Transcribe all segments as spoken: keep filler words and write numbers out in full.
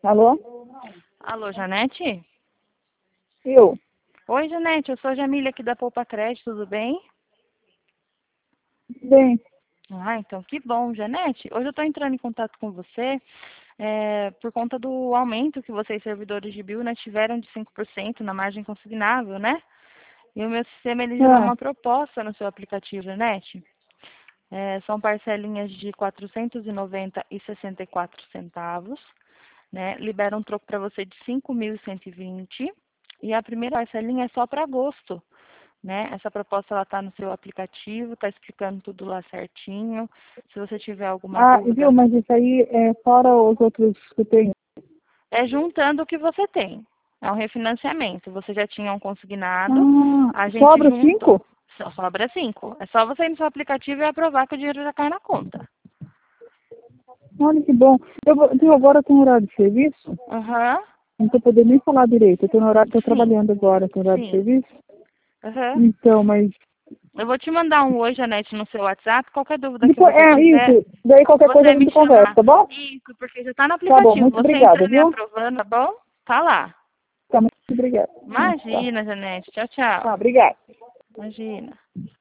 Alô? Alô, Janete? Eu? Oi, Janete, eu sou a Jamília aqui da Poupa Crédito, tudo bem? Bem, Ah, então que bom, Janete. Hoje eu estou entrando em contato com você é, por conta do aumento que vocês, servidores de Bill, né, tiveram de cinco por cento na margem consignável, né? E o meu sistema ele gerou ah, uma proposta no seu aplicativo, Janete. É, são parcelinhas de quatrocentos e noventa e sessenta e quatro centavos, né? Libera um troco para você de cinco mil e cento e vinte e a primeira parcelinha é só para agosto, né? Essa proposta ela está no seu aplicativo, está explicando tudo lá certinho. Se você tiver alguma ah, viu, dúvida, mas isso aí é fora os outros que eu tenho. é juntando o que você tem. É um refinanciamento. Você já tinha um consignado, Ah, a gente sobra juntou. cinco? Só sobra cinco. É só você ir no seu aplicativo e aprovar que o dinheiro já cai na conta. Olha que bom. Eu, vou- viu, agora eu tenho horário de serviço, Aham. não estou podendo nem falar direito. Eu tenho horário, estou Sim, trabalhando agora, tenho horário de sim. serviço. Aham. Então, mas Eu vou te mandar um oi, Janete, no seu WhatsApp. Qualquer dúvida que depois, você é tiver, isso. Daí qualquer coisa a você me gente conversa, chamar. tá bom? Isso, porque já está no Tá bom, aplicativo. muito Você obrigada, entrando e viu? aprovando, tá bom? Tá lá. Tá, muito obrigada. Hum, Tá, Imagina, Janete. Tchau, tchau. tá, obrigada. Imagina.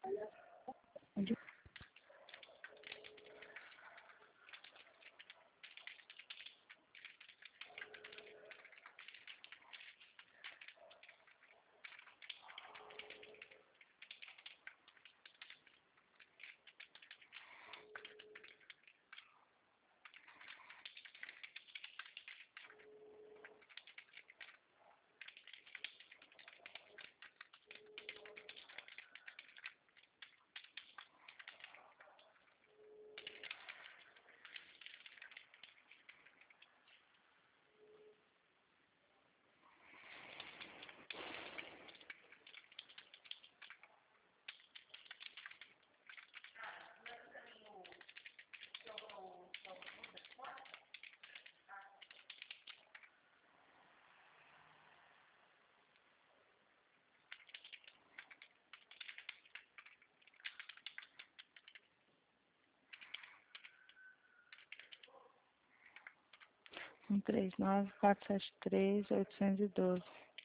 um três nove quatro sete três oito um dois.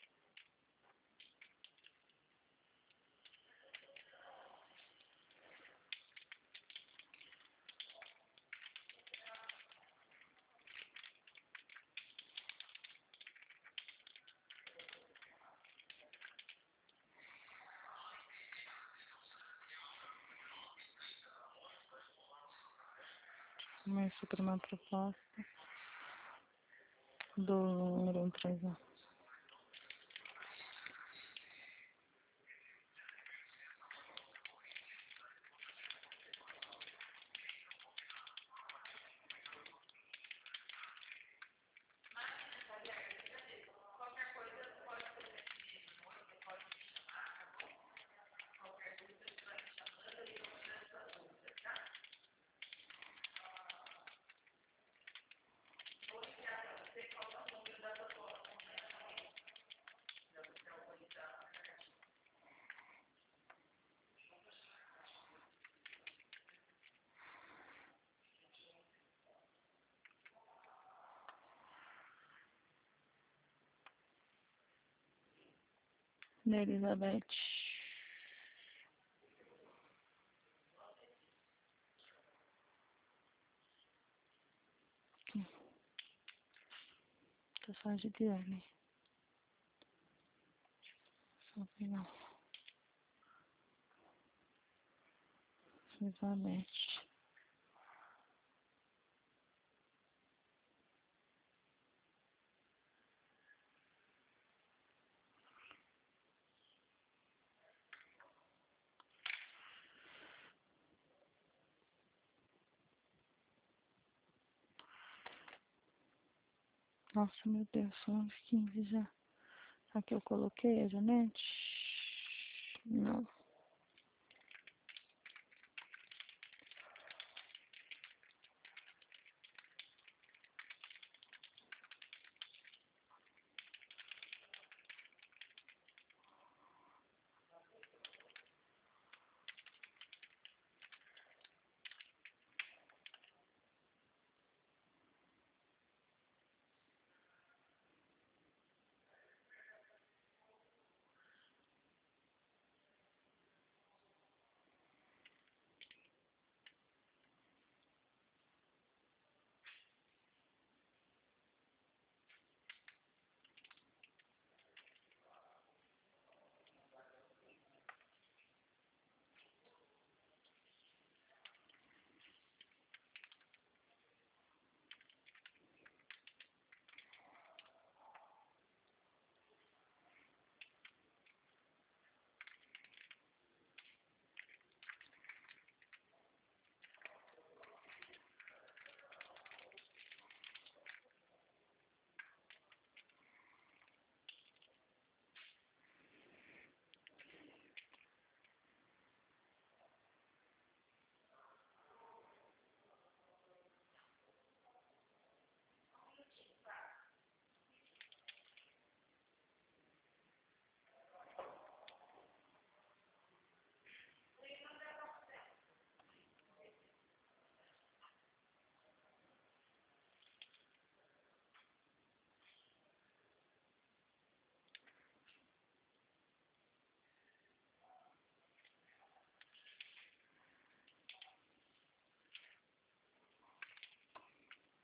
Começo por uma proposta do número um três nove. Da Elizabeth. Tô só de Diane. Só pegar. Elizabeth. Nossa, meu Deus, são onze e quinze já. Aqui eu coloquei a Janete. Não.